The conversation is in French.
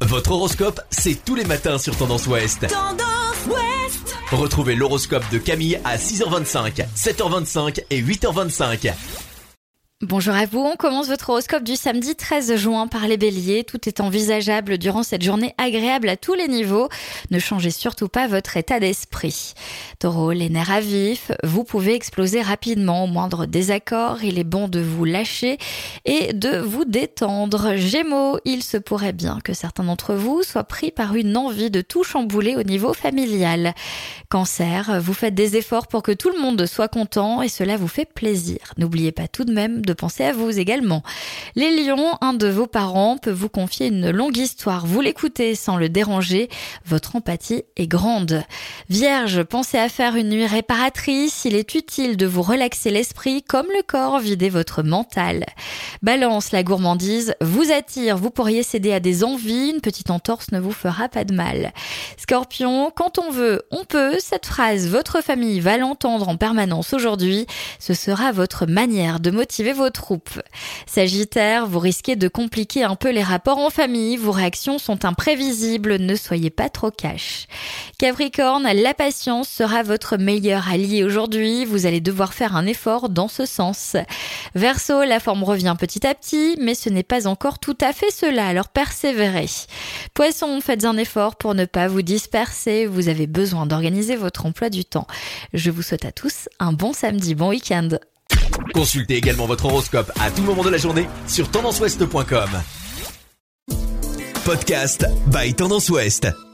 Votre horoscope, c'est tous les matins sur Tendance Ouest. Tendance Ouest. Retrouvez l'horoscope de Camille à 6h25, 7h25 et 8h25. Bonjour à vous, on commence votre horoscope du samedi 13 juin par les béliers. Tout est envisageable durant cette journée agréable à tous les niveaux. Ne changez surtout pas votre état d'esprit. Taureau, les nerfs à vif, vous pouvez exploser rapidement au moindre désaccord. Il est bon de vous lâcher et de vous détendre. Gémeaux, il se pourrait bien que certains d'entre vous soient pris par une envie de tout chambouler au niveau familial. Cancer, vous faites des efforts pour que tout le monde soit content et cela vous fait plaisir. N'oubliez pas tout de même de penser à vous également. Les lions, un de vos parents peut vous confier une longue histoire. Vous l'écoutez sans le déranger. Votre empathie est grande. Vierge, pensez à faire une nuit réparatrice. Il est utile de vous relaxer l'esprit comme le corps, vider votre mental. Balance, la gourmandise vous attire. Vous pourriez céder à des envies. Une petite entorse ne vous fera pas de mal. Scorpion, quand on veut, on peut. Cette phrase, votre famille va l'entendre en permanence aujourd'hui. Ce sera votre manière de motiver vos troupes. Sagittaire, vous risquez de compliquer un peu les rapports en famille. Vos réactions sont imprévisibles. Ne soyez pas trop cash. Capricorne, la patience sera votre meilleur allié aujourd'hui. Vous allez devoir faire un effort dans ce sens. Verseau, la forme revient petit à petit, mais ce n'est pas encore tout à fait cela, alors persévérez. Poisson, faites un effort pour ne pas vous disperser. Vous avez besoin d'organiser votre emploi du temps. Je vous souhaite à tous un bon samedi, bon week-end. Consultez également votre horoscope à tout moment de la journée sur tendanceouest.com. Podcast by Tendance Ouest.